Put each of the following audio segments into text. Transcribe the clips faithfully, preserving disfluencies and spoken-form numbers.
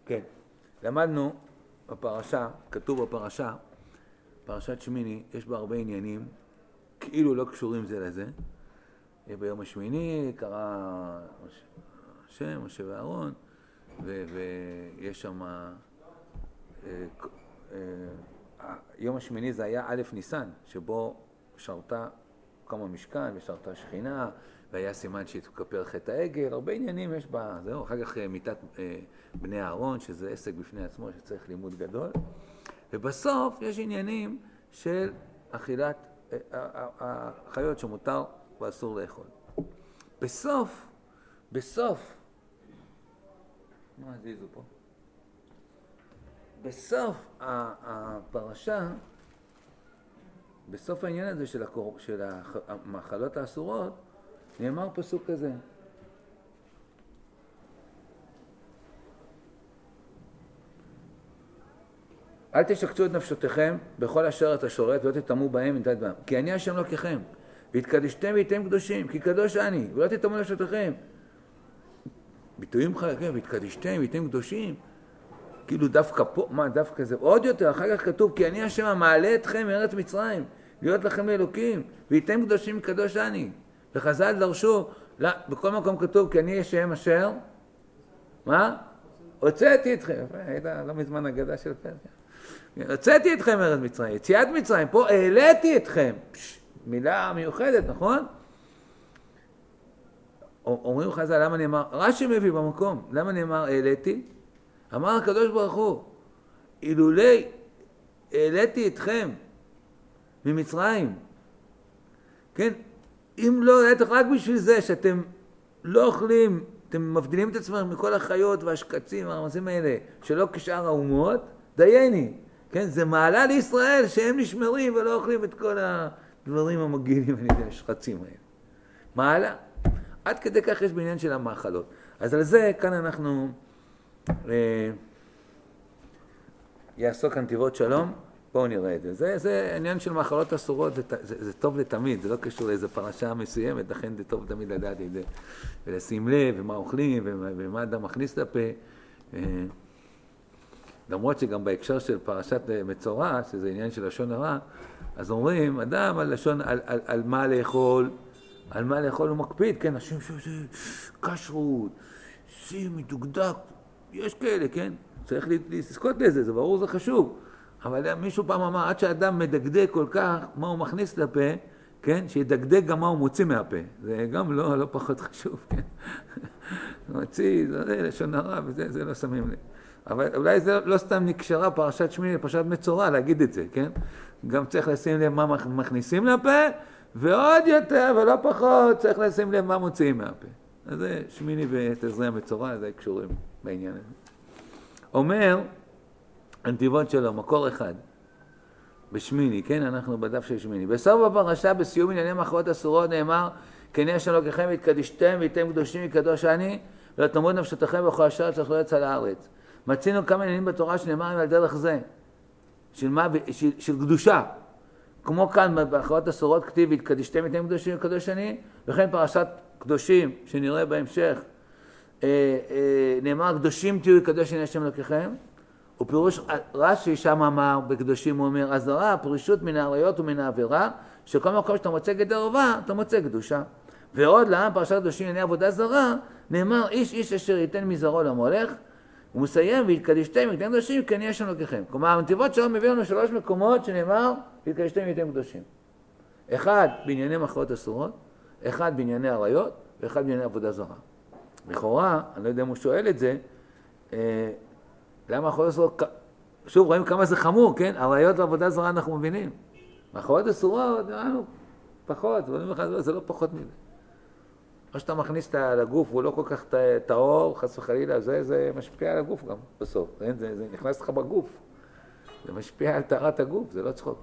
כן, למדנו בפרשה, כתוב בפרשה, פרשת שמיני, יש בה הרבה עניינים, כאילו לא קשורים זה לזה. ביום השמיני קרא השם, משה ואהרון, ויש שם, יום השמיני זה היה א' ניסן, שבו שרתה כמה משכן ושרתה שכינה, והיה סימן שהתכפר חטא העגל, הרבה עניינים יש בה, זהו, אחר כך מיתת בני אהרון, שזה עסק בפני עצמו שצריך לימוד גדול, ובסוף יש עניינים של אכילת החיות שמותר ואסור לאכול. בסוף, בסוף, מה הזיזו פה? בסוף הפרשה, בסוף העניין הזה של, הקור... של המאכלות האסורות, נאמר פסוק כזה. אל תשקצו את נפשותיכם בכל אשר אתה שורת, ולא תטמאו בהם ונתת בהם. כי אני השם אלוקיכם, והתקדשתם והייתם קדושים, כי קדוש אני, ולא תטמאו נפשותיכם. ביטויים חלקים, והתקדשתם והייתם קדושים. כאילו דווקא פה, מה דווקא זה? עוד יותר, אחר כך כתוב, כי אני השם המעלה אתכם מארץ מצרים, להיות לכם לאלוקים, והייתם קדושים קדוש אני. וחז"ל דרשו, לא, בכל מקום כתוב, כי אני השם אשר, מה? הוצאתי אתכם, הייתה לא מזמן אגדה של פרקה. הוצאתי אתכם מארץ מצרים, יציאת מצרים, פה העליתי אתכם. פש, מילה מיוחדת, נכון? אומרים חז"ל, למה נאמר, רש"י מביא במקום, למה נאמר העליתי? אמר הקדוש ברוך הוא, אילולי העליתי אתכם ממצרים, כן? אם לא, רק בשביל זה שאתם לא אוכלים, אתם מבדילים את עצמם מכל החיות והשקצים והרמזים האלה, שלא כשאר האומות, דייני, כן? זה מעלה לישראל שהם נשמרים ולא אוכלים את כל הדברים המגעילים והשקצים האלה. מעלה. עד כדי כך יש בעניין של המאכלות. אז על זה כאן אנחנו אה, יעסוק הנתיבות שלום. בואו נראה את זה. זה, זה עניין של מאכלות אסורות, זה, זה, זה טוב לתמיד, זה לא קשור לאיזו פרשה מסוימת, לכן זה טוב תמיד לדעת את זה, ולשים לב, ומה אוכלים, ומה, ומה אדם מכניס לפה. אה, למרות שגם בהקשר של פרשת מצורע, שזה עניין של לשון הרע, אז אומרים, אדם על, לשון, על, על, על מה לאכול, על מה לאכול הוא מקפיד, כן, אנשים שזה כשרות, שים, מדוקדק, יש כאלה, כן? צריך לזכות לזה, זה ברור, זה חשוב. אבל מישהו פעם אמר, עד שאדם מדקדק כל כך, מה הוא מכניס לפה, כן? שידקדק גם מה הוא מוציא מהפה. זה גם לא, לא פחות חשוב, כן? מוציא, זה לשון הרע, וזה זה לא שמים לי. אבל אולי זה לא סתם נקשרה פרשת שמיני, פרשת מצורע, להגיד את זה, כן? גם צריך לשים לב מה מכניסים לפה, ועוד יותר ולא פחות צריך לשים לב מה מוציאים מהפה. אז זה שמיני ותזריע מצורע, זה קשורים בעניין הזה. אומר, הנתיבות שלו, מקור אחד, בשמיני, כן, אנחנו בדף של שמיני. בסוף הפרשה, בסיום ענייני מאכלות אסורות, נאמר, כי אני השם אלוקיכם והתקדשתם והייתם קדושים וקדוש אני, ולא תמות נפשותיכם בכל אשר תאכלו עץ על הארץ. מצינו כמה עניינים בתורה שנאמרים על דרך זה, של, מה, של, של קדושה. כמו כאן באחרות אסורות כתיב, התקדשתם והייתם קדושים וקדוש אני, וכן פרשת קדושים, שנראה בהמשך, אה, אה, נאמר, קדושים תהיו וקדוש אני השם אלוקיכם, ופירוש רש"י שם אמר, בקדושים הוא אומר, הזרה, פרישות מן העריות ומן העבירה, שכל מקום שאתה מוצא גדר ערווה, אתה מוצא קדושה. ועוד לעם פרשת קדושים ענייני עבודה זרה, נאמר, איש איש אשר ייתן מזרעו למולך, הוא מסיים, והתקדשתם והייתם קדושים, כי אני השם אלוקיכם. כלומר, הנתיבות שלו מביא לנו שלוש מקומות שנאמר, והתקדשתם והייתם קדושים. אחד בענייני מאכלות אסורות, אחד בענייני עריות, ואחד בענייני עבודה זרה. לכאורה, אני לא יודע אם הוא שואל את זה, אה, למה מאכלות אסורות, שוב, רואים כמה זה חמור, כן? עריות ועבודה זרה אנחנו מבינים. מאכלות אסורות, נראינו פחות, זה לא פחות מזה. מה שאתה מכניס לגוף, הוא לא כל כך טהור, חס וחלילה, זה, זה משפיע על הגוף גם בסוף. זה, זה, זה נכנס לך בגוף. זה משפיע על טהרת הגוף, זה לא צחוק.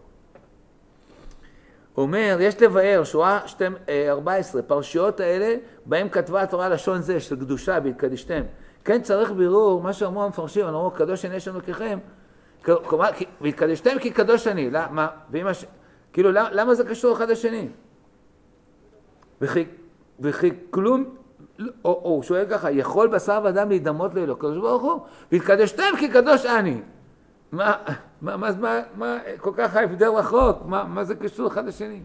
הוא אומר, יש לבאר, שורה ארבע עשרה, פרשיות האלה, בהם כתבה התורה לשון זה, של קדושה, והתקדשתם. כן צריך בירור, מה שאמרו המפרשים, אני אומר, קדוש אני השם אלוקיכם, והתקדשתם כי קדוש אני, למה? הש... כאילו, למה, למה זה קשור אחד לשני? וכי, וכי כלום או הוא שואל ככה, יכול בשר ואדם להידמות לאלוהים הקדוש ברוך הוא? והתקדשתם כי קדוש אני. מה, מה, מה, מה, מה כל כך ההבדל רחוק? מה, מה זה קשור אחד לשני?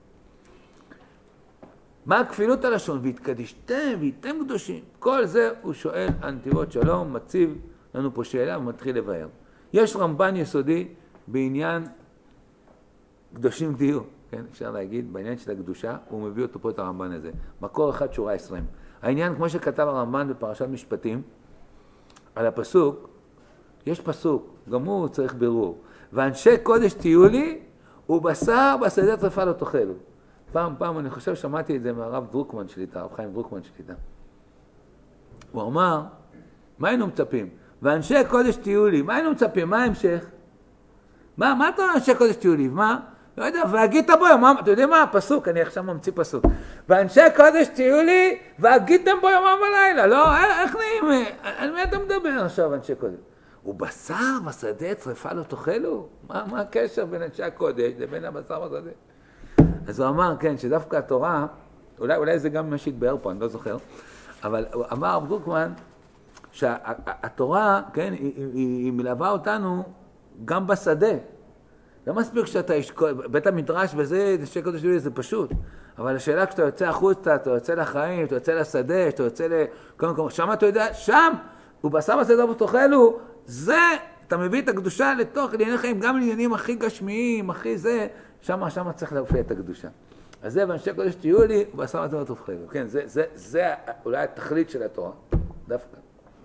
מה הכפילות הלשון? והתקדשתם והייתם קדושים. כל זה הוא שואל על נתיבות שלום, מציב לנו פה שאלה ומתחיל לבאר. יש רמב"ן יסודי בעניין קדושים תהיו, כן, אפשר להגיד, בעניין של הקדושה, הוא מביא אותו פה את הרמב"ן הזה. מקור אחד שורה עשרים. העניין, כמו שכתב הרמב"ן בפרשת משפטים, על הפסוק, יש פסוק, גם הוא צריך בירור. ואנשי קודש תהיו לי, ובשר בשדה טרפה לא תאכלו. פעם, פעם, אני חושב, שמעתי את זה מהרב דרוקמן שליטה, הרב חיים דרוקמן שליטה. הוא אמר, מה היינו מצפים? ואנשי קודש תהיו לי, מה היינו מצפים? מה ההמשך? מה, מה אתה אומר אנשי קודש תהיו לי? מה? לא יודע, והגית בו יומם, אתה יודע מה? פסוק, אני עכשיו ממציא פסוק. ואנשי קודש תהיו לי, והגיתם בו יומם ולילה. לא, איך נעים? על מי אתה מדבר עכשיו, אנשי קודש? ובשר בשדה טרפה לא תאכלו? מה, מה הקשר בין אנשי הקודש לבין הבשר בשדה? אז הוא אמר, כן, שדווקא התורה, אולי, אולי זה גם מה שהתבאר פה, אני לא זוכר, אבל הוא אמר הרב דרוקמן, שהתורה, כן, היא, היא, היא מלווה אותנו גם בשדה. לא מספיק שאתה, בית המדרש וזה, אנשי קודש תהיו לי, זה פשוט. אבל השאלה כשאתה יוצא החוצה, אתה יוצא לחיים, אתה יוצא לשדה, אתה יוצא לכל מקום, שם אתה יודע, שם, ובשר בשדה לא תאכלו, זה, אתה מביא את הקדושה לתוך ענייני חיים, גם לעניינים הכי גשמיים, הכי זה, שם, שם צריך להופיע את הקדושה. אז זה, ואנשי קודש תהיו לי, ובשר בשדה לא תאכלו. כן, זה, זה, זה אולי התכלית של התורה, דווקא.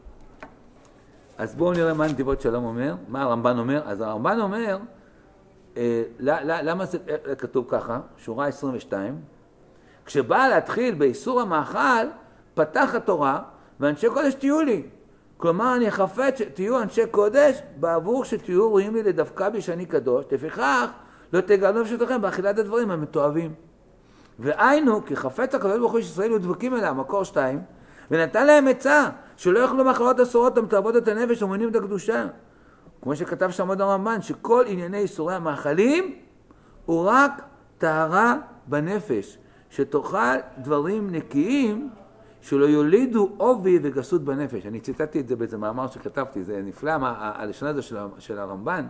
אז בואו נראה מה נתיבות שלום אומר, מה הרמב"ן אומר. אז הרמב"ן אומר, אה, למה זה כתוב ככה? שורה עשרים ושתיים. כשבא להתחיל באיסור המאכל, פתח התורה, ואנשי קודש תהיו לי. כלומר, אני חפץ שתהיו אנשי קודש, בעבור שתהיו רואים לי לדווקא בי שאני קדוש, לפיכך לא תגלו נפשותיכם באכילת הדברים המתועבים. והיינו, כי חפץ הקדוש ברוך הוא שישראל היו דבקים אליה, מקור שתיים, ונתן להם עצה, שלא יאכלו מאכלות אסורות המתעבות את הנפש ומונעים את הקדושה. כמו שכתב שם עוד הרמב"ן, שכל ענייני איסורי המאכלים הוא רק טהרה בנפש, שתאכל דברים נקיים שלא יולידו עובי וגסות בנפש. אני ציטטתי את זה באיזה מאמר שכתבתי, זה נפלא, הלשון הזה של, של הרמב"ן.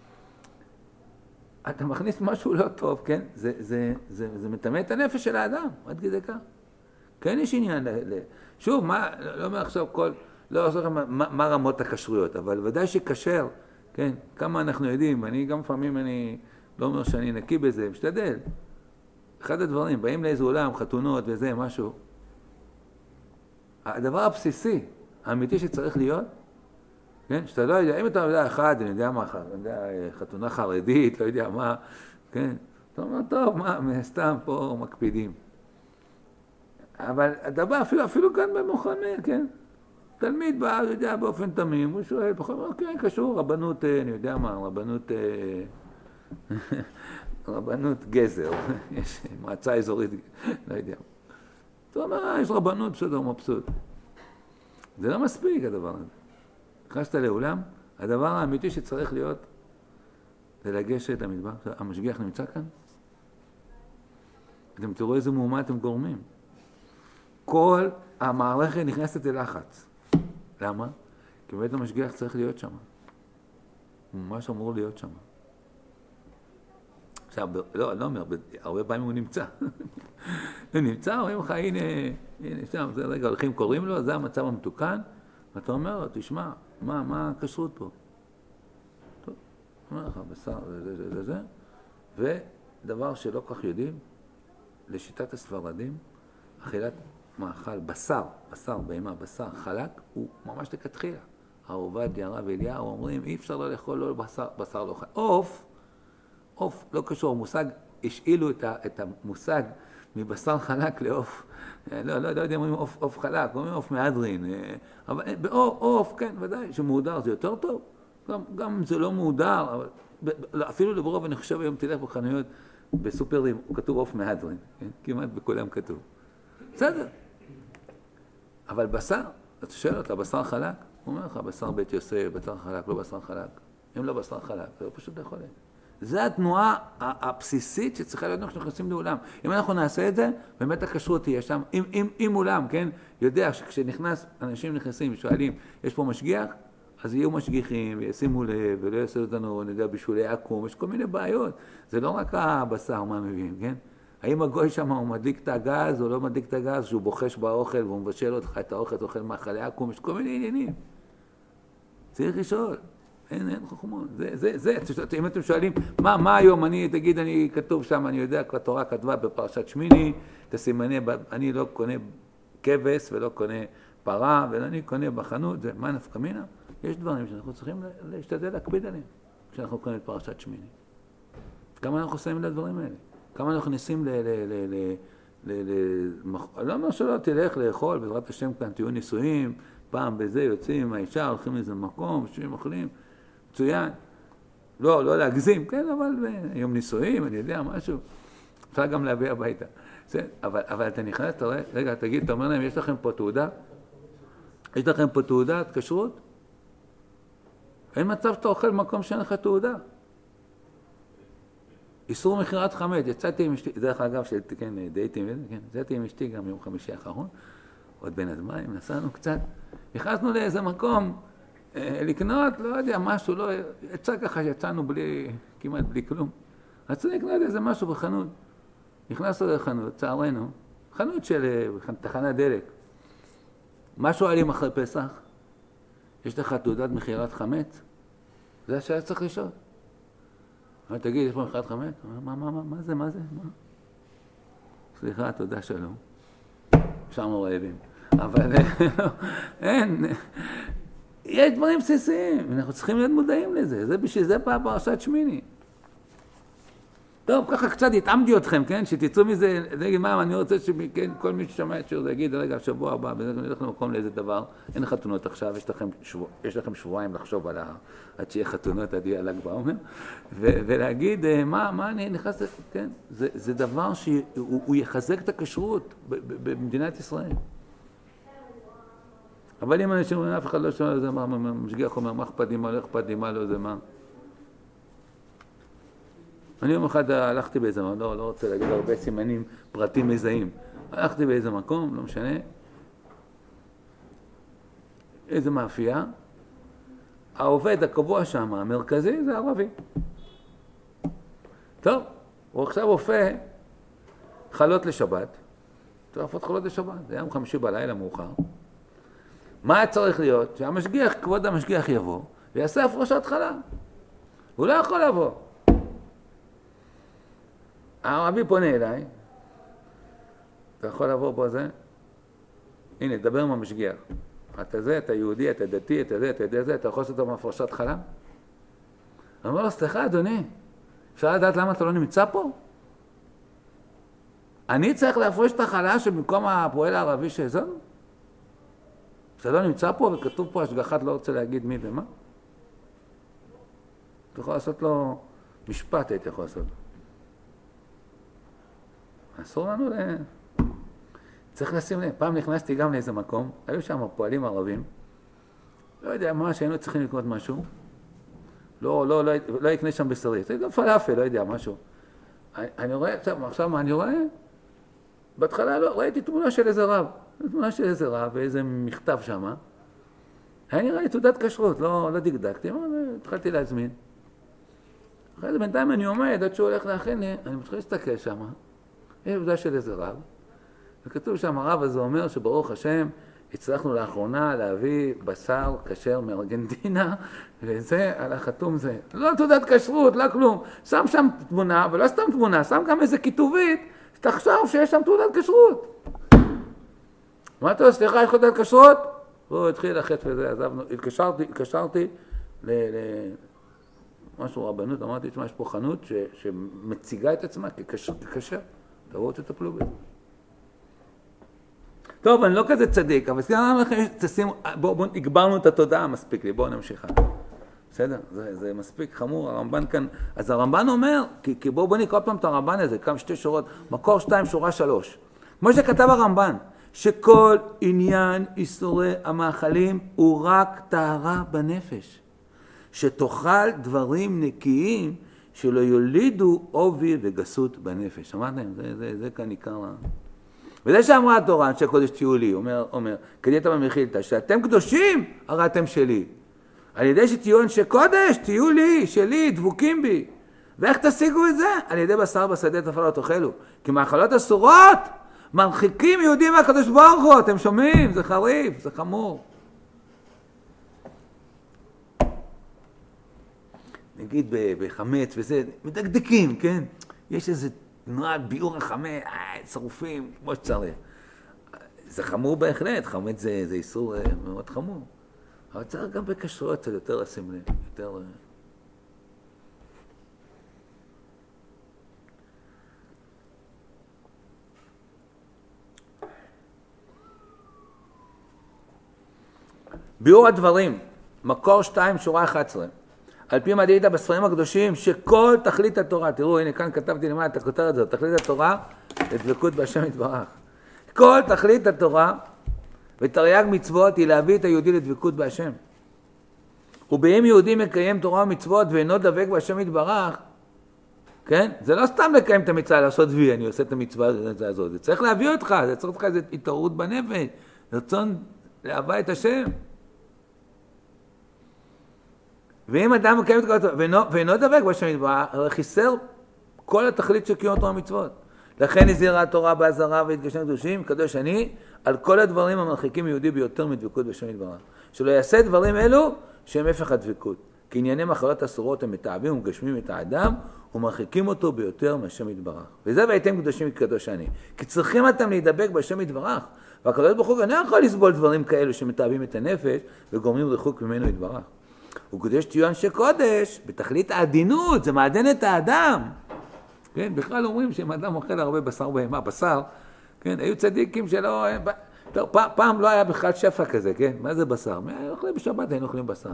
אתה מכניס משהו לא טוב, כן? זה, זה, זה, זה מטמא את הנפש של האדם, עד כדי כך. כן יש עניין, ל, ל... שוב, מה, לא אומר עכשיו כל, לא אומר מה, מה רמות הכשרויות, אבל ודאי שכשר, כן? כמה אנחנו יודעים, אני גם לפעמים אני לא אומר שאני נקי בזה, משתדל. אחד הדברים, באים לאיזה עולם, חתונות וזה, משהו. הדבר הבסיסי, האמיתי שצריך להיות, כן? שאתה לא יודע, אם אתה יודע אחד, אני יודע מה, אני יודע, חתונה חרדית, לא יודע מה, כן? אתה אומר, טוב, מה, סתם פה מקפידים. אבל הדבר, אפילו, אפילו כאן במוחנה, כן? תלמיד בא, יודע, באופן תמים, הוא שואל, בכל זאת, כן, קשור, רבנות, אני יודע מה, רבנות, רבנות גזר, יש מועצה אזורית, לא יודע. אתה אומר, יש רבנות, בסדר, מבסוט. זה לא מספיק, הדבר הזה. נכנסת לאולם, הדבר האמיתי שצריך להיות, זה לגשת למדבר. המשגיח נמצא כאן? אתם תראו איזה מהומה אתם גורמים. כל המערכת נכנסת ללחץ. למה? כי בית המשגיח צריך להיות שם. הוא ממש אמור להיות שם. עכשיו, לא, אני לא אומר, הרבה פעמים הוא נמצא. הוא נמצא, אומרים לך, הנה, הנה, שם, זה רגע, הולכים, קוראים לו, זה המצב המתוקן, ואתה אומר לו, תשמע, מה, מה הכשרות פה? טוב, אומר לך, בשר, זה, זה, זה, זה, זה, ודבר שלא כך יודעים, לשיטת הספרדים, אכילת מאכל, בשר, בשר, בהמה, בשר, חלק, הוא ממש לכתחילה. עובדיה, הרב אליהו, אומרים, אי אפשר לא לאכול, לא בשר, בשר לא חלק. עוף, עוף, לא קשור, המושג, השאילו את, ה, את המושג מבשר חלק לעוף. לא, לא, לא יודע, אומרים עוף, עוף חלק, אומרים עוף מהדרין. אבל עוף, כן, ודאי, שמהודר זה יותר טוב. גם, גם זה לא מהודר, אבל אפילו לברוב, אני חושב היום תלך בחנויות, בסופרים, הוא כתוב עוף מהדרין, כן? כמעט בכולם כתוב. בסדר. אבל בשר, אתה שואל אותה, בשר חלק? הוא אומר לך, בשר בית יוסף, בשר חלק, לא בשר חלק. אם לא בשר חלק, זה לא פשוט לאכול. זו התנועה הבסיסית שצריכה להיות כשאנחנו נכנסים לאולם. אם אנחנו נעשה את זה, באמת הכשרות תהיה שם. אם, אם, אם אולם, כן, יודע שכשנכנס, אנשים נכנסים ושואלים, יש פה משגיח? אז יהיו משגיחים וישימו לב ולא יעשו אותנו, אני יודע, בשולי עקום. יש כל מיני בעיות. זה לא רק הבשר מה מביאים, כן? האם הגוי שם הוא מדליק את הגז או לא מדליק את הגז, שהוא בוחש באוכל והוא מבשל אותך את האוכל, אוכל מאכלי עקום, יש כל מיני עניינים. צריך לשאול. אין, אין חוכמות. זה, זה, זה, אם אתם שואלים, מה, מה היום, אני, תגיד, אני כתוב שם, אני יודע, התורה כתבה בפרשת שמיני, את הסימני, אני לא קונה כבש ולא קונה פרה, ואני קונה בחנות, זה, מה נפקא מינה? יש דברים שאנחנו צריכים להשתדל להקפיד עליהם, כשאנחנו קונים את פרשת שמיני. כמה אנחנו עושים לדברים האלה? כמה אנחנו ניסים ל... ל, ל, ל ל... ל... לא אומר שלא תלך לאכול, בעזרת השם כאן תהיו נישואים, פעם בזה יוצאים, האישה הולכים לאיזה מקום, שהם אוכלים, מצוין. לא, לא להגזים, כן, אבל היום נישואים, אני יודע, משהו. אפשר גם להביא הביתה. זה, אבל, אבל אתה נכנס, אתה רואה, רגע, תגיד, אתה אומר להם, יש לכם פה תעודה? יש לכם פה תעודת כשרות? אין מצב שאתה אוכל במקום שאין לך תעודה. איסור מכירת חמץ, יצאתי עם אשתי, דרך אגב, כן, דייטים, כן, יצאתי עם אשתי גם יום חמישי האחרון, עוד בין הזמנים, נסענו קצת, נכנסנו לאיזה מקום, אה, לקנות, לא יודע, משהו, לא, יצא ככה שיצאנו בלי, כמעט בלי כלום. רצינו לקנות איזה משהו בחנות, נכנסנו לחנות, צערנו, חנות של תחנת דלק. מה שואלים אחרי פסח? יש לך תעודת מכירת חמץ? זה השאלה צריך לשאול. אבל תגיד, יש פה מכירת חמץ? מה, מה, מה, מה זה, מה זה? מה? סליחה, תודה שלום. אפשרנו רעבים. אבל אין, יש דברים בסיסיים, אנחנו צריכים להיות מודעים לזה. זה בשביל זה פעם פרשת שמיני. טוב, ככה קצת התאמתי אתכם, כן? שתצאו מזה, נגיד מה, אני רוצה שכל מי ששמע את שיעור, יגיד, רגע, שבוע הבא, וזה נלך למקום לאיזה דבר, אין חתונות עכשיו, יש לכם, שבוע, יש לכם שבועיים לחשוב על ה... עד שיהיה חתונות, עד יהיה ל"ג בעומר, ולהגיד, מה, מה אני נכנס, כן? זה, זה דבר שהוא יחזק את הכשרות במדינת ישראל. אבל אם אנשים אומרים, אף אחד לא שומע, זה מה, משגיח אומר, מה אכפת לי, מה לא אכפת לי, מה לא, זה מה. אני יום אחד הלכתי באיזה מקום, לא, לא רוצה להגיד הרבה סימנים, פרטים מזהים. הלכתי באיזה מקום, לא משנה, איזה מאפייה, העובד הקבוע שם, המרכזי, זה ערבי. טוב, הוא עכשיו אופה חלות לשבת, צריך לפות חלות לשבת, זה יום חמישי בלילה מאוחר. מה היה צריך להיות? שהמשגיח, כבוד המשגיח יבוא, ויעשה הפרשת חלה. הוא לא יכול לבוא. הערבי פונה אליי, אתה יכול לבוא פה זה, הנה, דבר עם המשגיח. אתה זה, אתה יהודי, אתה דתי, אתה זה, אתה יודע זה, אתה יכול לעשות אותו מהפרשת חלה? אני אומר לו, סליחה אדוני, אפשר לדעת למה אתה לא נמצא פה? אני צריך להפרש את החלה שבמקום הפועל הערבי שזו? אתה לא נמצא פה וכתוב פה השגחת לא רוצה להגיד מי ומה? אתה יכול לעשות לו משפט, הייתי יכול לעשות לו. אסור לנו ל... צריך לשים לב. פעם נכנסתי גם לאיזה מקום, היו שם פועלים ערבים, לא יודע מה, שהיינו צריכים לקנות משהו, לא, לא, לא, לא יקנה שם בשרית, זה גם פלאפל, לא יודע, משהו. אני, אני רואה, עכשיו, עכשיו מה אני רואה? בהתחלה לא, ראיתי תמונה של איזה רב, תמונה של איזה רב, ואיזה מכתב שם, היה נראה לי תעודת כשרות, לא, לא דקדקתי, אבל התחלתי להזמין. אחרי זה בינתיים אני עומד, עד שהוא הולך להכין לי, אני מתחיל להסתכל שם, יש תעודה של איזה רב, וכתוב שם, הרב הזה אומר שברוך השם, הצלחנו לאחרונה להביא בשר כשר מארגנטינה, וזה על החתום זה. לא תעודת כשרות, לא כלום. שם שם תמונה, ולא סתם תמונה, שם גם איזה כיתובית, שתחשוב שיש שם תעודת כשרות. מה אתה עושה? סליחה, יש תעודת כשרות? הוא התחיל לחץ וזה, עזבנו, התקשרתי, התקשרתי למשהו רבנות, אמרתי, יש פה חנות ש, שמציגה את עצמה ככשר, תראו, תטפלו בזה. טוב, אני לא כזה צדיק, אבל סליחה לכם, בואו בוא, הגברנו את התודעה, מספיק לי, בואו נמשיך. בסדר? זה, זה מספיק חמור, הרמב"ן כאן, אז הרמב"ן אומר, כי, כי בואו בוא נקרא פעם את הרמב"ן הזה, כמה שתי שורות, מקור שתיים, שורה שלוש. כמו שכתב הרמב"ן, שכל עניין איסורי המאכלים הוא רק טהרה בנפש, שתאכל דברים נקיים שלא יולידו עובי וגסות בנפש. אמרתם, זה, זה, זה כאן עיקר. וזה שאמרה התורה, אנשי קודש תהיו לי, אומר, אומר, כדאית במחילתא, שאתם קדושים, הרי אתם שלי. על ידי שתהיו אנשי קודש, תהיו לי, שלי, דבוקים בי. ואיך תשיגו את זה? על ידי בשר בשדה תאכל לא תאכלו. כי מאכלות אסורות מרחיקים יהודים מהקדוש ברוך הוא, אתם שומעים? זה חריף, זה חמור. נגיד בחמץ וזה, מדקדקים, כן? יש איזה תנועה ביאור החמץ, אה, צרופים, כמו שצריך. זה חמור בהחלט, חמץ זה, זה איסור מאוד חמור. אבל צריך גם בקשרויות קצת יותר לשים לב, יותר... ביאור הדברים, מקור שתיים, שורה אחת עשרה. על פי מה דעית בספרים הקדושים, שכל תכלית התורה, תראו, הנה כאן כתבתי למעלה את הכותרת הזאת, תכלית התורה, לדבקות בהשם יתברך. כל תכלית התורה ותרי"ג מצוות היא להביא את היהודי לדבקות בהשם. ובאם יהודי מקיים תורה ומצוות ואינו דבק בהשם יתברך, כן? זה לא סתם לקיים את המצווה, לעשות וי, אני עושה את המצווה הזאת. זה צריך להביא אותך, זה צריך לך איזו התעוררות בנפש, רצון לאהבה את השם. ואם אדם מקיים את כל התורה ואינו דבק בהשם יתברך, הרי חיסר כל התכלית של קיום תורה ומצוות. לכן הזהירה התורה באזהרה והתגשמים קדושים, קדוש אני, על כל הדברים המרחיקים יהודי ביותר מדבקות בהשם יתברך. שלא יעשה דברים אלו שהם הפך הדבקות. כי ענייני מחלות אסורות הם מתעבים ומגשמים את האדם ומרחיקים אותו ביותר מהשם יתברך. וזה והייתם קדושים קדוש אני. כי צריכים אתם להידבק בהשם יתברך. והקדוש ברוך הוא אינו יכול לסבול דברים כאלו שמתעבים את הנפש וגורמים רחוק ממנו יתברך. וקדוש תהיו אנשי קודש בתכלית העדינות, זה מעדן את האדם. כן, בכלל אומרים שאם אדם אוכל הרבה בשר בהמה, בשר, כן, היו צדיקים שלא, לא, פעם, פעם לא היה בכלל שפע כזה, כן, מה זה בשר? אוכלים בשבת, היינו אוכלים בשר.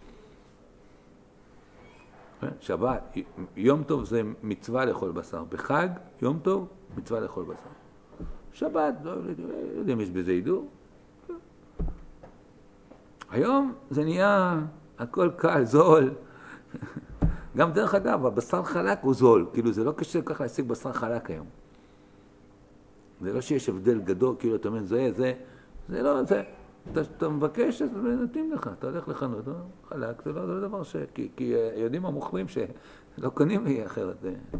כן? שבת, יום טוב זה מצווה לאכול בשר, בחג, יום טוב, מצווה לאכול בשר. שבת, לא יודעים, יש בזה הידור. היום זה נהיה הכל קל, זול. גם דרך אגב, הבשר חלק הוא זול, כאילו זה לא קשה ככה להשיג בשר חלק היום. זה לא שיש הבדל גדול, כאילו אתה אומר, זה, זה, זה לא, זה, אתה, אתה מבקש, אז נתאים לך, אתה הולך לחנות, חלק, זה לא, זה לא דבר ש... כי, כי יודעים המוכרים שלא קונים לי אחרת.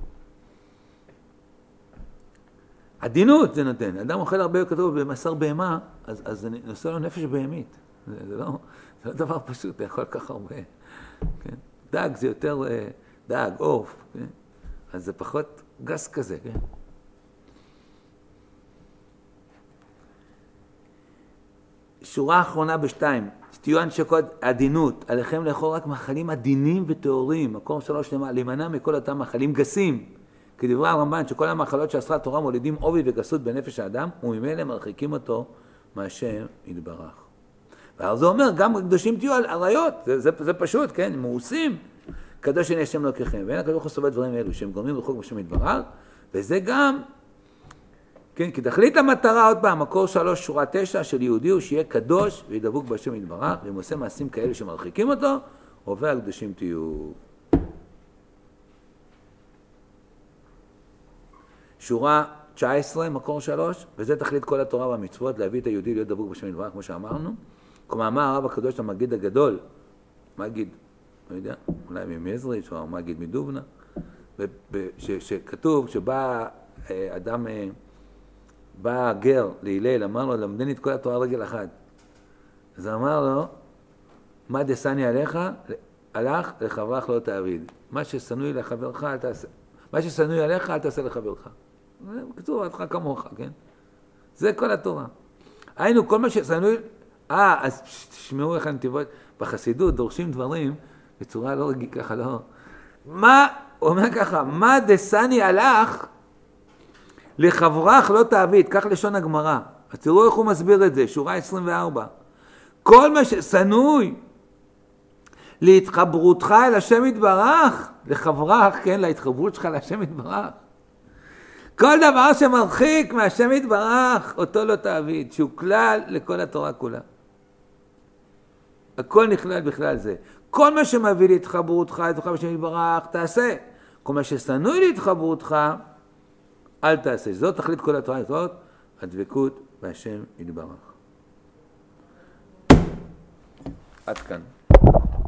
עדינות זה נותן, אדם אוכל הרבה כתוב במסר בהמה, אז, אז זה נושא לו נפש בהמית. זה, זה, לא, זה לא דבר פשוט, לאכול כך הרבה. כן? דג זה יותר דג, עוף, כן? אז זה פחות גס כזה, כן? שורה אחרונה בשתיים, שתהיו אנשי קודש עדינות, עליכם לאכול רק מאכלים עדינים וטהורים, מקום שלוש למה, להימנע מכל אותם מאכלים גסים, כדברי הרמב"ן שכל המאכלות שאסרה התורה מולידים עובי וגסות בנפש האדם, וממילא מרחיקים אותו מהשם יתברך. ואז זה אומר, גם קדושים תהיו על עריות, זה, זה, זה פשוט, כן, מאוסים, קדוש אני השם אלוקיכם, ואין הקדוש ברוך הוא סובל דברים אלו, שהם גורמים רחוק מהשם יתברך, וזה גם, כן, כי תכלית המטרה, עוד פעם, מקור שלוש, שורה תשע, של יהודי הוא שיהיה קדוש וידבוק בהשם יתברך, ואם עושה מעשים כאלה שמרחיקים אותו, עובר הקדושים תהיו. שורה תשע עשרה, מקור שלוש, וזה תכלית כל התורה והמצוות, להביא את היהודי להיות דבוק בהשם יתברך, כמו שאמרנו. כמו אמר הרב הקדוש המגיד הגדול, מגיד, לא יודע, אולי ממזריץ' או מגיד מדובנה, שכתוב שבא אדם, בא גר להילל, אמר לו, למדני את כל התורה רגל אחת. אז אמר לו, מה דסני עליך? הלך לחברך לא תעביד. מה ששנוי לחברך, אל תעשה. מה ששנוי עליך, אל תעשה לחברך. בקיצור, עדך כמוך, כן? זה כל התורה. היינו, כל מה ששנוי... אה, אז תשמעו איך הנתיבות, בחסידות דורשים דברים בצורה לא רגיל, ככה לא... מה, הוא אומר ככה, מה דסני הלך לחברך לא תעביד, כך לשון הגמרא. אז תראו איך הוא מסביר את זה, שורה עשרים וארבע. כל מה ששנוי להתחברותך אל השם יתברך, לחברך, כן, להתחברות שלך לשם יתברך. כל דבר שמרחיק מהשם יתברך, אותו לא תעביד, שהוא כלל לכל התורה כולה. הכל נכלל בכלל זה. כל מה שמביא להתחברותך, להתחברותך בשם יתברך, תעשה. כל מה ששנוי להתחברותך, אל תעשה. זאת תכלית כל התורה הזאת, הדבקות בהשם יתברך. עד כאן.